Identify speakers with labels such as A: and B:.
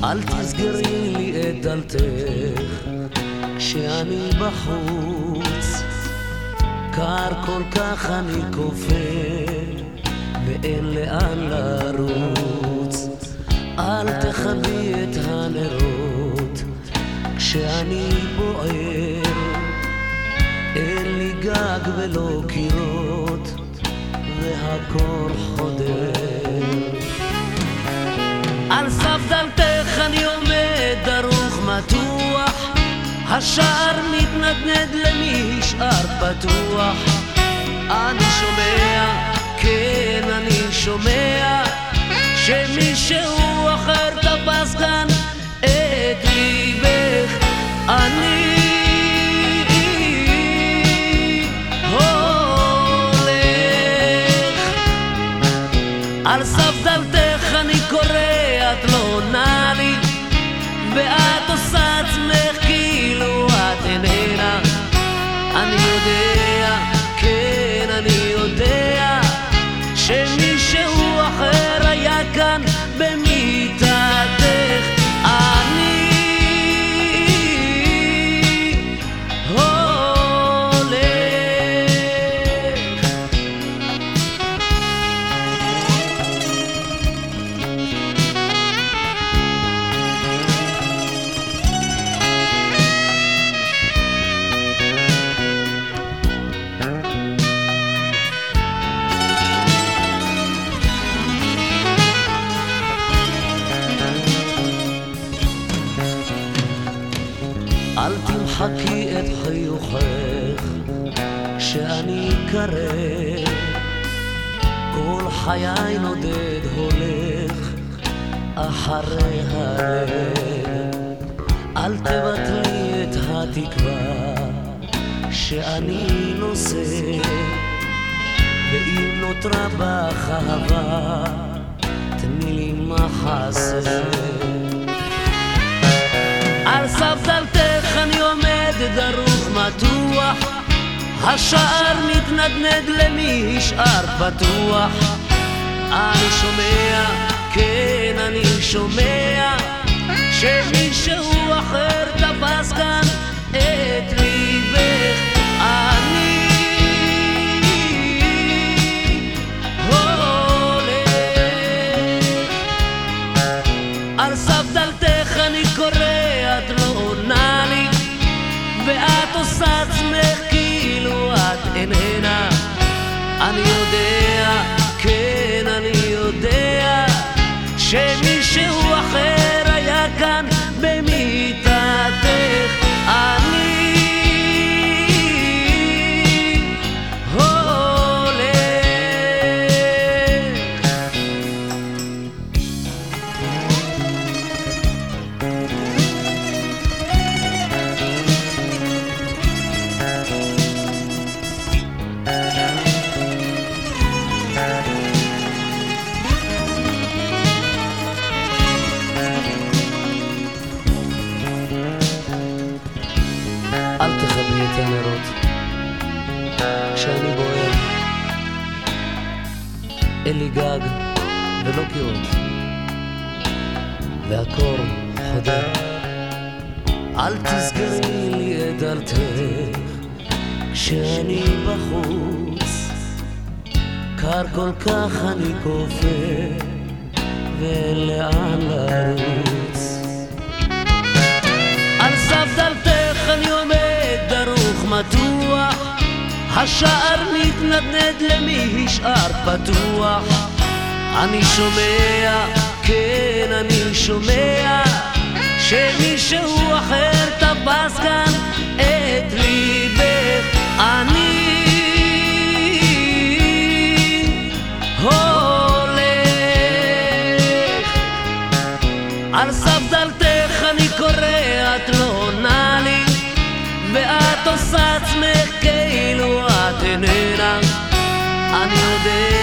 A: אל תסגרי לי את דלתך כשאני בחוץ, קר כל כך אני כופר ואין לאן לרוץ. אל תכבי את הנרות כשאני בוער, אין לי גג ולא קירות והקור חודר. על סף דלתך אני עומד דרוך מתוח, השער מתנדנד למי נשאר פתוח. אני שומע, כן אני שומע, שמישהו אחר תפס כאן את ליבך. אני הולך על סף דלתך אני קורא, את לא עונה לי ואת עושה עצמך כאילו את איננה. אני יודע, כן אני יודע, שמישהו אחר היה כאן במיטתך. אני הולך. אל תמחקי את חיוכך כשאני קרב, כל חיי נודד הולך אחרי הלב. אל תבטלי את התקווה שאני נושא, ואם נותרה בך אהבה תני לי מחסה. על סף דלתך אני עומד דרוך מתוח, השער מתנדנד למי נשאר פתוח. אני שומע, כן אני שומע, שמישהו אחר תפס כאן את ליבך. אני הולך על סף דלתך אני קורא, את לא עונה לי ואת עושה עצמך כאילו את איננה. אני יודע, כן אני יודע, שמישהו אחר היה כאן במיטתך. אני הולך. אל תכבי את הנרות כשאני בוער, אין לי גג ולא קירות והקור חודר. אל תסגרי לי את דלתך כשאני בחוץ, קר כל כך אני כופר ואין לאן לרוץ. על סף דלתך אני עומד דרוך מתוח, השער מתנדנד למי נשאר פתוח. אני שומע, כן אני שומע, שמישהו אחר תפס כאן את ליבך. אני הולך על סף דלתך אני קורא, את לא עונה לי ואת עושה עצמך כאילו את איננה. אני יודע,